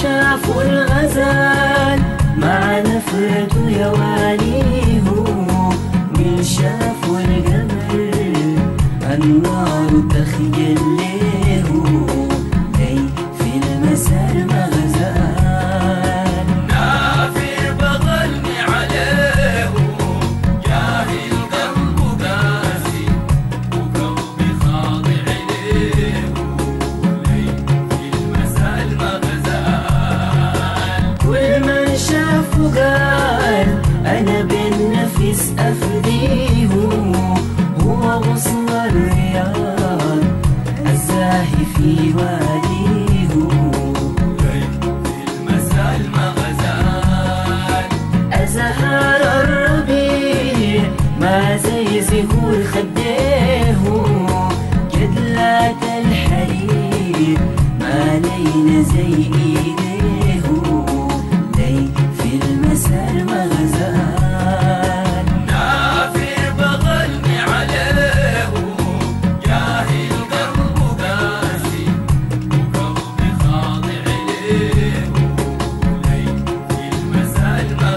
شافوا الغزال مع نفرته يواليه، من شافوا القمر النار تخجل ليه، لي في المساء المغزال نافر بغلني عليه، جاهل قلبه قاسي وقلبي خاضع ليه، لي في المساء المغزال كل من شافه قال أنا بالنفس أفديه، هو غصن الرياض الزاهي في واديه، لي في المساء المغزال أزهار الربيع ما زي زهور خديه، جدلات الحرير ما لينا زي إيديه، لي في المساء المغزال نافر بغلني عليه، جاهل قلبه قاسي وقلبي خاضع ليه، لي في المساء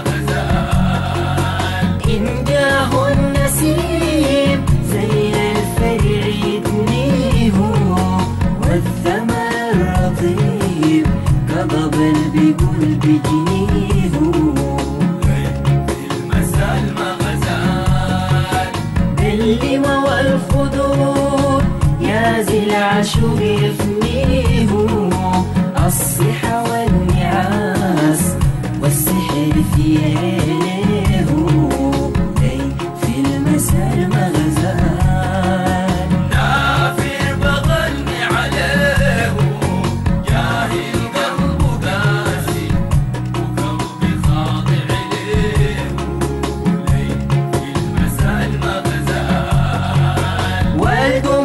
المغزال إن جاه النسيم زي الفرع يدنيه، والثمر الرطيب كضبل بيقول بجنيه، لي في المساء المغزال باللما والخدود يا ذي العشوق يفنيه، الصحة والنعاس والسحر في عينيه، لي في المساء المغزال نافر بغلني عليه، جاهل قلبه قاسي وقلبي خاضع ليه، لي في المساء المغزال والده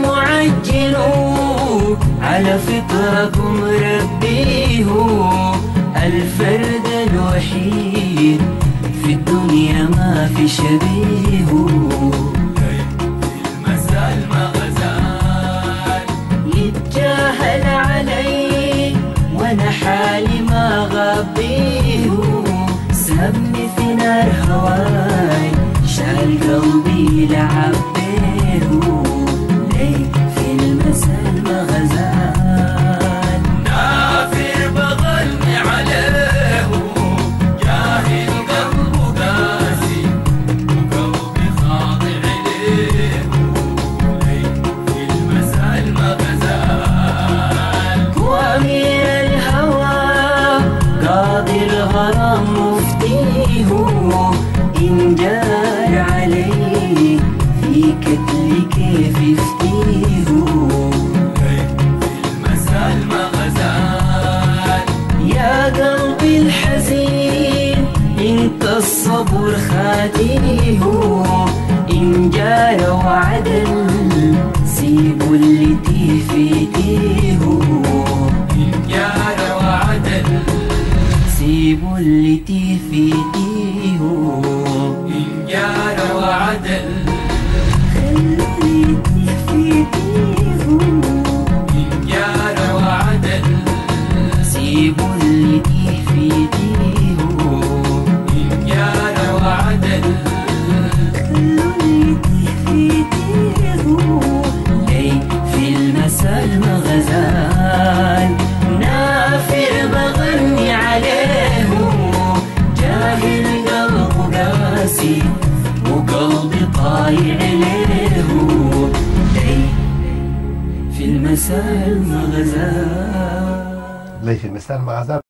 معجنوا على فطركم ربيه، الفرد الوحيد في الدنيا ما في شبيه، لي في المساء المغزال يتجاهل علي وانا حالي ما غبيه، سابني في نار هواي شال قلبي لعب بيه، لي في المساء المغزال نافر بغلني عليه، جاهل قلبه قاسي وقلبي خاضع ليه، لي في المساء المغزال وأمير الهوى قاضي الغرام مفتيه، إن جار علي في كتل كيف يفتيه، لي في المساء المغزال يا قلبي الحزين انت الصبر خاتيه، إن جار وعدل سيبوا اللي تفيتيه، إن جار وعدل سيبوا اللي تفيتيه، إن جار وعدل خلوا اللي تفيتيه، إن جار وعدل سيبوا اللي تفيتيه، إن جار وعدل خلوا اللي تفيتيه، لي في المساء المغزال نافر بغني عليه، جاهل قلبه قاسي وقلبي طايع ليه، لي في المساء المغزال لي في المساء المغزال.